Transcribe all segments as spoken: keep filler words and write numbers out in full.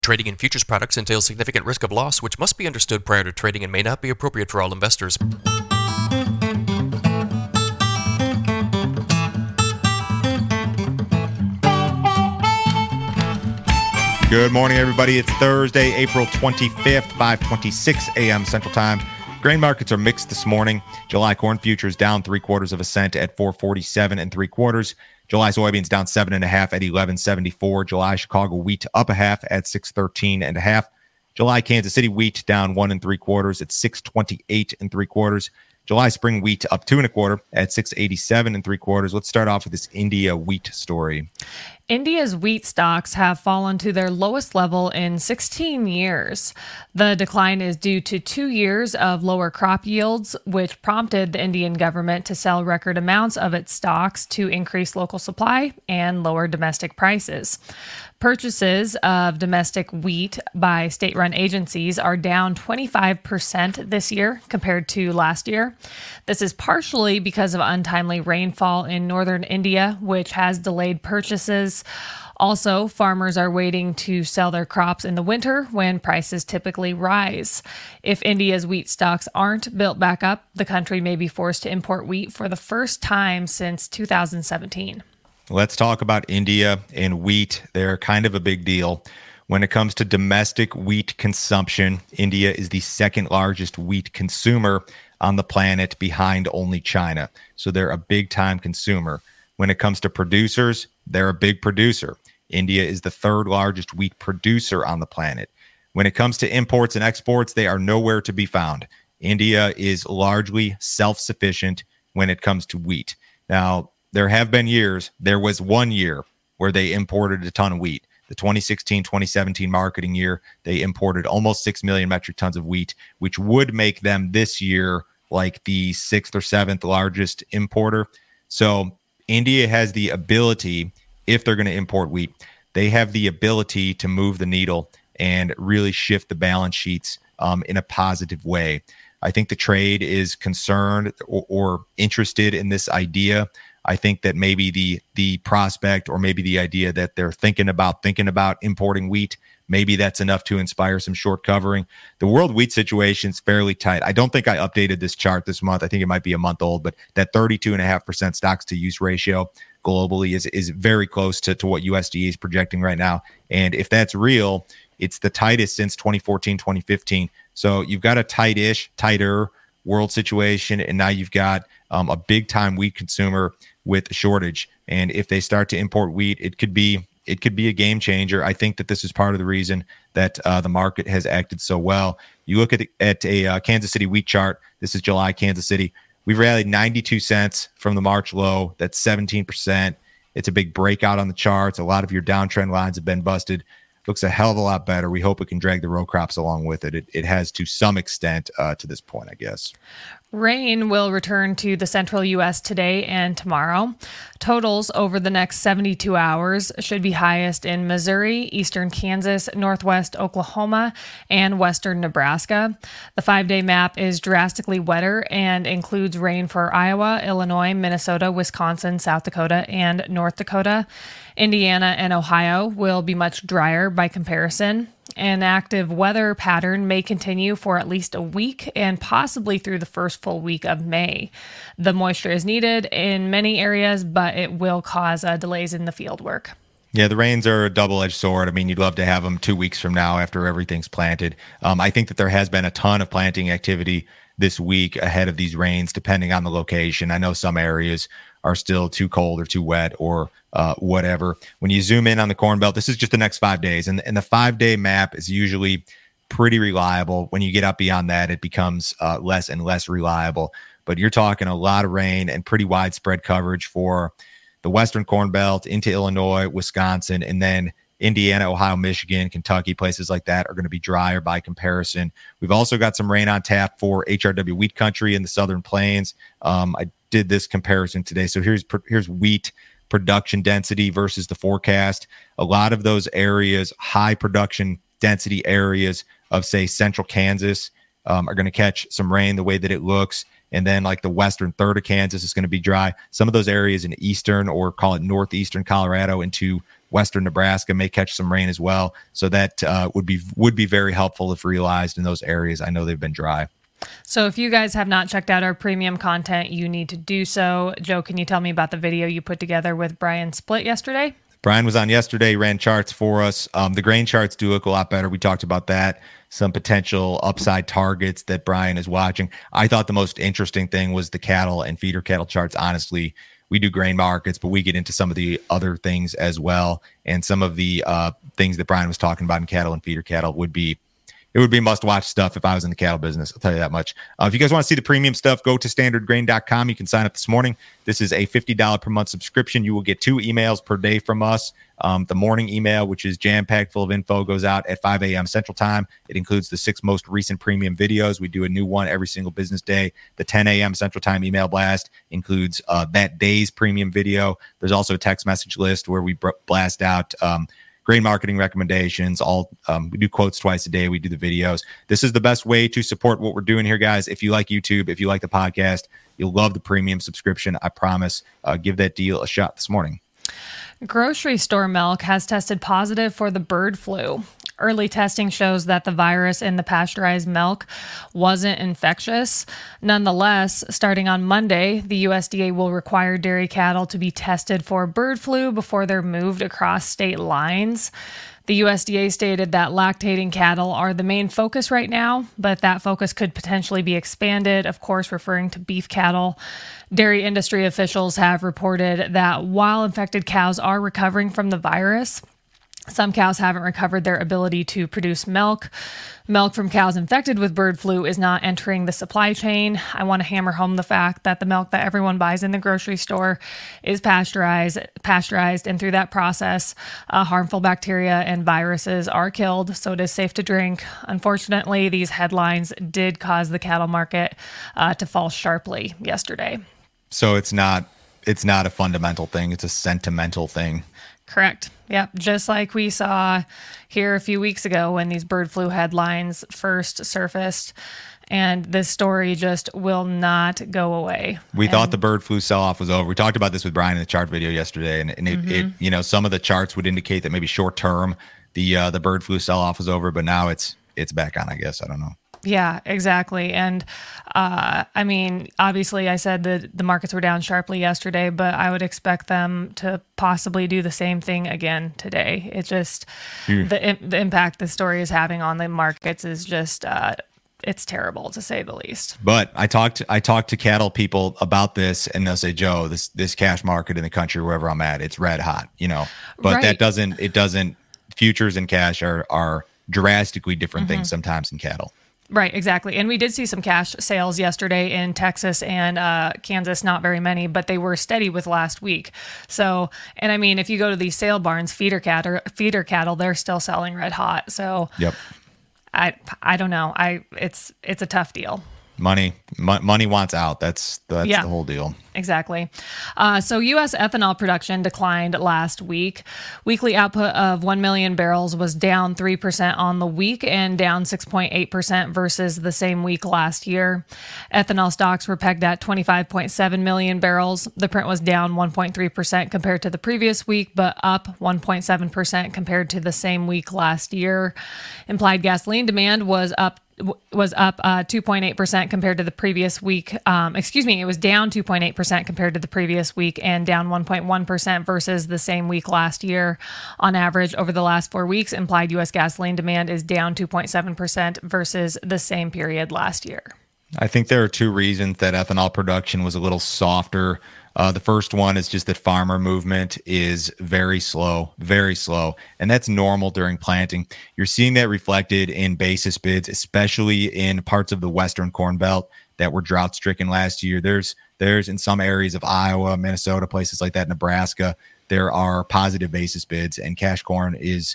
Trading in futures products entails significant risk of loss, which must be understood prior to trading and may not be appropriate for all investors. Good morning, everybody. It's Thursday, April twenty-fifth, five twenty-six a.m. Central Time. Grain markets are mixed this morning. July corn futures down three quarters of a cent at four forty-seven and three quarters. July soybeans down seven and a half at eleven seventy-four. July Chicago wheat up a half at six thirteen and a half. July Kansas City wheat down one and three quarters at six twenty-eight and three quarters. July spring wheat up two and a quarter at six eighty-seven and three quarters. Let's start off with this India wheat story. India's wheat stocks have fallen to their lowest level in sixteen years. The decline is due to two years of lower crop yields, which prompted the Indian government to sell record amounts of its stocks to increase local supply and lower domestic prices. Purchases of domestic wheat by state-run agencies are down twenty-five percent this year compared to last year. This is partially because of untimely rainfall in northern India, which has delayed purchases. Also, farmers are waiting to sell their crops in the winter when prices typically rise. If India's wheat stocks aren't built back up, the country may be forced to import wheat for the first time since two thousand seventeen. Let's talk about India and wheat. They're kind of a big deal. When it comes to domestic wheat consumption, India is the second largest wheat consumer on the planet behind only China. So they're a big time consumer. When it comes to producers, they're a big producer. India is the third largest wheat producer on the planet. When it comes to imports and exports, they are nowhere to be found. India is largely self-sufficient when it comes to wheat. Now, there have been years, there was one year where they imported a ton of wheat. The twenty sixteen twenty seventeen marketing year, they imported almost six million metric tons of wheat, which would make them this year like the sixth or seventh largest importer. So India has the ability, if they're going to import wheat, they have the ability to move the needle and really shift the balance sheets um, in a positive way. I think the trade is concerned or, or interested in this idea. I think that maybe the the prospect or maybe the idea that they're thinking about thinking about importing wheat, maybe that's enough to inspire some short covering. The world wheat situation is fairly tight. I don't think I updated this chart this month. I think it might be a month old, but that thirty-two point five percent stocks to use ratio globally is is very close to, to what U S D A is projecting right now. And if that's real, it's the tightest since twenty fourteen, twenty fifteen. So you've got a tight-ish, tighter world situation, and now you've got um, a big-time wheat consumer with a shortage. And if they start to import wheat, it could be it could be a game changer. I think that this is part of the reason that uh, the market has acted so well. You look at at a uh, Kansas City wheat chart. This is July Kansas City. We've rallied ninety-two cents from the March low. That's seventeen percent. It's a big breakout on the charts. A lot of your downtrend lines have been busted. Looks a hell of a lot better. We hope it can drag the row crops along with it. It, it has to some extent uh, to this point, I guess. Rain will return to the central U S today and tomorrow. Totals over the next seventy-two hours should be highest in Missouri, eastern Kansas, northwest Oklahoma, and western Nebraska. The five-day map is drastically wetter and includes rain for Iowa, Illinois, Minnesota, Wisconsin, South Dakota, and North Dakota. Indiana and Ohio will be much drier by comparison. An active weather pattern may continue for at least a week and possibly through the first full week of May. The moisture is needed in many areas, but it will cause uh, delays in the field work. Yeah, the rains are a double-edged sword. I mean, you'd love to have them two weeks from now after everything's planted. Um, I think that there has been a ton of planting activity this week ahead of these rains, depending on the location. I know some areas are still too cold or too wet or uh, whatever. When you zoom in on the Corn Belt, this is just the next five days. And, and the five-day map is usually pretty reliable. When you get up beyond that, it becomes uh, less and less reliable. But you're talking a lot of rain and pretty widespread coverage for the Western Corn Belt into Illinois, Wisconsin, and then Indiana, Ohio, Michigan, Kentucky, places like that are going to be drier by comparison. We've also got some rain on tap for H R W wheat country in the Southern Plains. Um, I did this comparison today. So here's here's wheat production density versus the forecast. A lot of those areas, high production density areas of, say, central Kansas, um, are going to catch some rain the way that it looks. And then like the western third of Kansas is going to be dry. Some of those areas in eastern or call it northeastern Colorado into western Nebraska may catch some rain as well. So that uh, would be would be very helpful if realized in those areas. I know they've been dry. So if you guys have not checked out our premium content, you need to do so. Joe, can you tell me about the video you put together with Brian Split yesterday? Brian was on yesterday, ran charts for us. Um, the grain charts do look a lot better. We talked about that. Some potential upside targets that Brian is watching. I thought the most interesting thing was the cattle and feeder cattle charts. Honestly, we do grain markets, but we get into some of the other things as well. And some of the uh, things that Brian was talking about in cattle and feeder cattle would be It would be must-watch stuff if I was in the cattle business. I'll tell you that much. Uh, if you guys want to see the premium stuff, go to standard grain dot com. You can sign up this morning. This is a fifty dollars per month subscription. You will get two emails per day from us. Um, the morning email, which is jam-packed full of info, goes out at five a.m. Central Time. It includes the six most recent premium videos. We do a new one every single business day. The ten a.m. Central Time email blast includes uh, that day's premium video. There's also a text message list where we br- blast out um, grain marketing recommendations. All um, we do quotes twice a day. We do the videos. This is the best way to support what we're doing here, guys. If you like YouTube, if you like the podcast, you'll love the premium subscription. I promise. Uh, give that deal a shot this morning. Grocery store milk has tested positive for the bird flu. Early testing shows that the virus in the pasteurized milk wasn't infectious. Nonetheless, starting on Monday, the U S D A will require dairy cattle to be tested for bird flu before they're moved across state lines. The U S D A stated that lactating cattle are the main focus right now, but that focus could potentially be expanded, of course, referring to beef cattle. Dairy industry officials have reported that while infected cows are recovering from the virus, some cows haven't recovered their ability to produce milk. Milk from cows infected with bird flu is not entering the supply chain. I want to hammer home the fact that the milk that everyone buys in the grocery store is pasteurized, pasteurized, and through that process, uh, harmful bacteria and viruses are killed, so it is safe to drink. Unfortunately, these headlines did cause the cattle market uh, to fall sharply yesterday. So it's not it's not a fundamental thing. It's a sentimental thing. Correct. Yep. Just like we saw here a few weeks ago when these bird flu headlines first surfaced. And this story just will not go away. We and, thought the bird flu sell-off was over. We talked about this with Brian in the chart video yesterday. And, and it, mm-hmm. it, you know, some of the charts would indicate that maybe short-term the uh, the bird flu sell-off was over. But now it's it's back on, I guess. I don't know. Yeah, exactly. And uh, I mean, obviously I said that the markets were down sharply yesterday, but I would expect them to possibly do the same thing again today. It just, mm. the the impact the story is having on the markets is just, uh, it's terrible to say the least. But I talked, I talked to cattle people about this and they'll say, Joe, this, this cash market in the country, wherever I'm at, it's red hot, you know, but right. that doesn't, it doesn't, futures and cash are, are drastically different mm-hmm. things sometimes in cattle. Right, exactly. And we did see some cash sales yesterday in Texas and uh, Kansas, not very many, but they were steady with last week. So, and I mean, if you go to these sale barns, feeder cattle, feeder cattle, they're still selling red hot. So, yep. I I don't know. I it's it's a tough deal. Money, m- money wants out. That's that's yeah, the whole deal. Exactly. Uh, so U S ethanol production declined last week. Weekly output of one million barrels was down three percent on the week and down six point eight percent versus the same week last year. Ethanol stocks were pegged at twenty-five point seven million barrels. The print was down one point three percent compared to the previous week, but up one point seven percent compared to the same week last year. Implied gasoline demand was up was up uh, two point eight percent compared to the previous week. Um, excuse me, it was down two point eight percent compared to the previous week and down one point one percent versus the same week last year. On average, over the last four weeks, implied U S gasoline demand is down two point seven percent versus the same period last year. I think there are two reasons that ethanol production was a little softer. Uh, the first one is just that farmer movement is very slow, very slow. And that's normal during planting. You're seeing that reflected in basis bids, especially in parts of the Western Corn Belt that were drought stricken last year. There's, there's in some areas of Iowa, Minnesota, places like that, Nebraska, there are positive basis bids, and cash corn is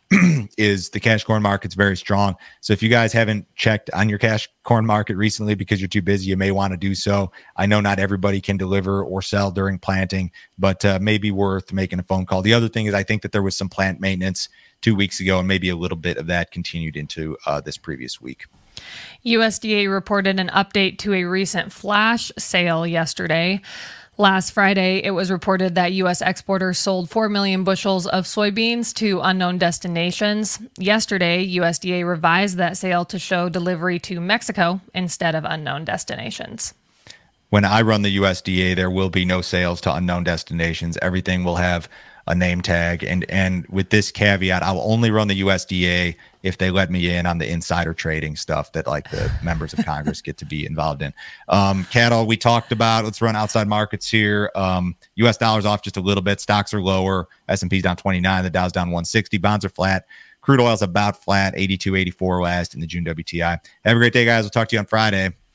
is the cash corn market's very strong. So if you guys haven't checked on your cash corn market recently because you're too busy, you may want to do so. I know not everybody can deliver or sell during planting, but uh, maybe worth making a phone call. The other thing is I think that there was some plant maintenance two weeks ago, and maybe a little bit of that continued into uh, this previous week. U S D A reported an update to a recent flash sale yesterday. Last Friday, it was reported that U S exporters sold four million bushels of soybeans to unknown destinations. Yesterday, U S D A revised that sale to show delivery to Mexico instead of unknown destinations. When I run the U S D A, there will be no sales to unknown destinations. Everything will have a name tag. And and with this caveat, I will only run the U S D A if they let me in on the insider trading stuff that like the members of Congress get to be involved in. Um, cattle, we talked about. Let's run outside markets here. Um, U S dollars off just a little bit. Stocks are lower. S and P's down twenty-nine. The Dow's down one sixty. Bonds are flat. Crude oil's about flat. eighty-two, eighty-four last in the June W T I. Have a great day, guys. We'll talk to you on Friday.